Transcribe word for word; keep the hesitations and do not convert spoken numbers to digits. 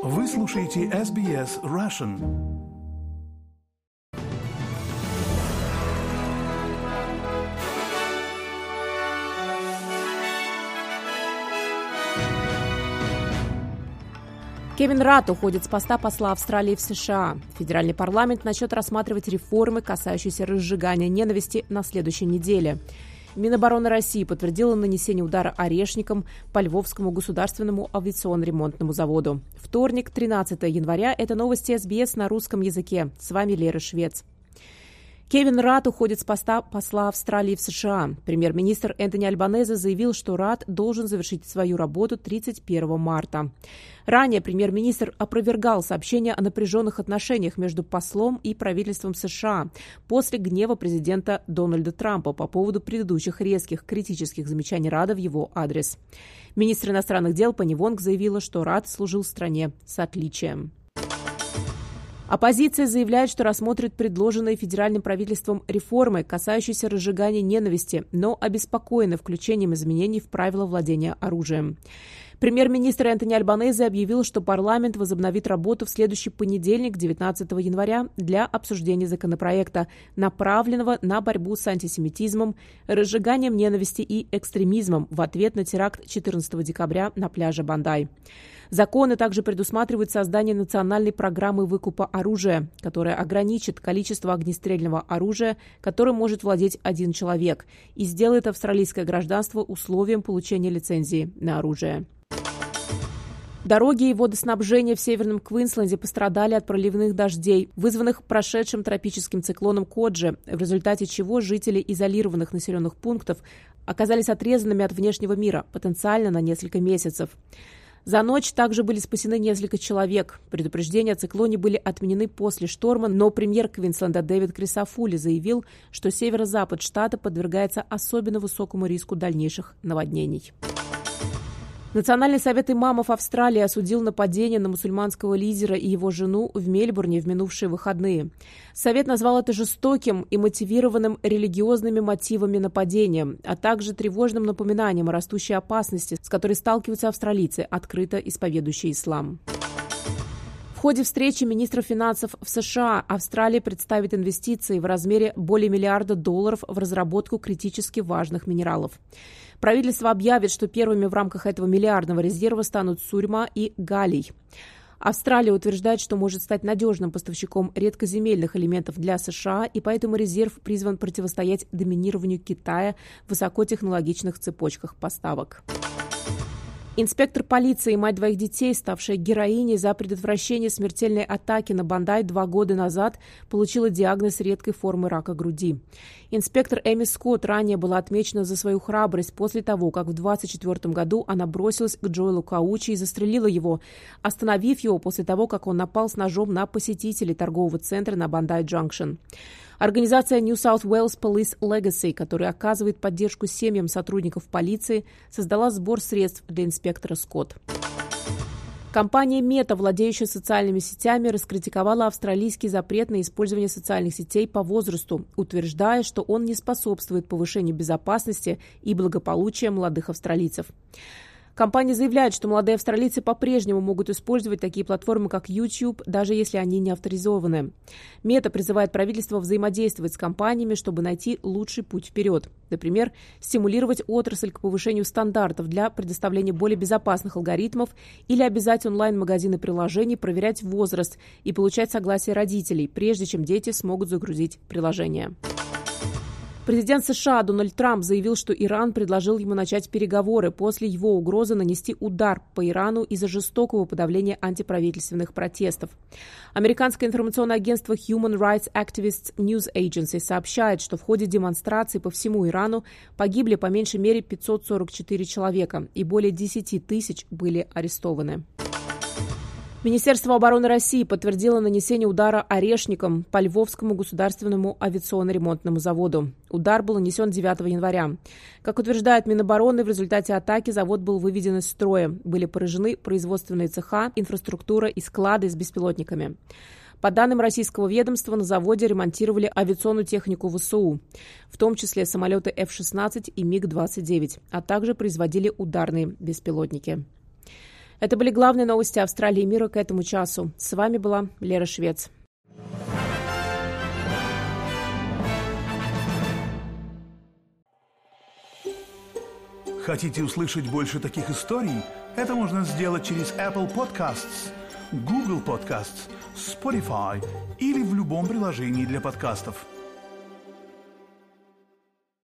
Вы слушаете эс би эс Russian. Кевин Рат уходит с поста посла Австралии в США. Федеральный парламент начнет рассматривать реформы, касающиеся разжигания ненависти, на следующей неделе. Минобороны России подтвердила нанесение удара орешником по Львовскому государственному авиационно-ремонтному заводу. Вторник, тринадцатого января. Это новости эс би эс на русском языке. С вами Лера Швец. Кевин Рат уходит с поста посла Австралии в США. Премьер-министр Энтони Альбанезе заявил, что Рат должен завершить свою работу тридцать первого марта. Ранее премьер-министр опровергал сообщения о напряженных отношениях между послом и правительством США после гнева президента Дональда Трампа по поводу предыдущих резких критических замечаний Рада в его адрес. Министр иностранных дел Пенни Вонг заявила, что Рат служил стране с отличием. Оппозиция заявляет, что рассмотрит предложенные федеральным правительством реформы, касающиеся разжигания ненависти, но обеспокоены включением изменений в правила владения оружием. Премьер-министр Энтони Альбанезе объявил, что парламент возобновит работу в следующий понедельник, девятнадцатого января, для обсуждения законопроекта, направленного на борьбу с антисемитизмом, разжиганием ненависти и экстремизмом в ответ на теракт четырнадцатого декабря на пляже Бандай. Законы также предусматривают создание национальной программы выкупа оружия, которая ограничит количество огнестрельного оружия, которым может владеть один человек, и сделает австралийское гражданство условием получения лицензии на оружие. Дороги и водоснабжение в Северном Квинсленде пострадали от проливных дождей, вызванных прошедшим тропическим циклоном Коджи, в результате чего жители изолированных населенных пунктов оказались отрезанными от внешнего мира, потенциально на несколько месяцев. За ночь также были спасены несколько человек. Предупреждения о циклоне были отменены после шторма, но премьер Квинсленда Дэвид Крисофули заявил, что северо-запад штата подвергается особенно высокому риску дальнейших наводнений. Национальный совет имамов Австралии осудил нападение на мусульманского лидера и его жену в Мельбурне в минувшие выходные. Совет назвал это жестоким и мотивированным религиозными мотивами нападением, а также тревожным напоминанием о растущей опасности, с которой сталкиваются австралийцы, открыто исповедующие ислам. В ходе встречи министров финансов в США Австралия представит инвестиции в размере более миллиарда долларов в разработку критически важных минералов. Правительство объявит, что первыми в рамках этого миллиардного резерва станут сурьма и галлий. Австралия утверждает, что может стать надежным поставщиком редкоземельных элементов для США, и поэтому резерв призван противостоять доминированию Китая в высокотехнологичных цепочках поставок. Инспектор полиции и мать двоих детей, ставшая героиней за предотвращение смертельной атаки на Бандай два года назад, получила диагноз редкой формы рака груди. Инспектор Эми Скотт ранее была отмечена за свою храбрость после того, как в двадцать четвёртом году она бросилась к Джоэлу Каучи и застрелила его, остановив его после того, как он напал с ножом на посетителей торгового центра на Бандай-Джанкшн. Организация New South Wales Police Legacy, которая оказывает поддержку семьям сотрудников полиции, создала сбор средств для инспектора Скотт. Компания Meta, владеющая социальными сетями, раскритиковала австралийский запрет на использование социальных сетей по возрасту, утверждая, что он не способствует повышению безопасности и благополучия молодых австралийцев. Компания заявляет, что молодые австралийцы по-прежнему могут использовать такие платформы, как YouTube, даже если они не авторизованы. Мета призывает правительство взаимодействовать с компаниями, чтобы найти лучший путь вперед. Например, стимулировать отрасль к повышению стандартов для предоставления более безопасных алгоритмов или обязать онлайн-магазины приложений проверять возраст и получать согласие родителей, прежде чем дети смогут загрузить приложение. Президент США Дональд Трамп заявил, что Иран предложил ему начать переговоры после его угрозы нанести удар по Ирану из-за жестокого подавления антиправительственных протестов. Американское информационное агентство Human Rights Activists News Agency сообщает, что в ходе демонстраций по всему Ирану погибли по меньшей мере пятьсот сорок четыре человека и более десять тысяч были арестованы. Министерство обороны России подтвердило нанесение удара орешником по Львовскому государственному авиационно-ремонтному заводу. Удар был нанесен девятого января. Как утверждает Минобороны, в результате атаки завод был выведен из строя. Были поражены производственные цеха, инфраструктура и склады с беспилотниками. По данным российского ведомства, на заводе ремонтировали авиационную технику ВСУ, в том числе самолеты эф шестнадцать и миг двадцать девять, а также производили ударные беспилотники. Это были главные новости Австралии и мира к этому часу. С вами была Лера Швец. Хотите услышать больше таких историй? Это можно сделать через Apple Podcasts, Google Podcasts, Spotify или в любом приложении для подкастов.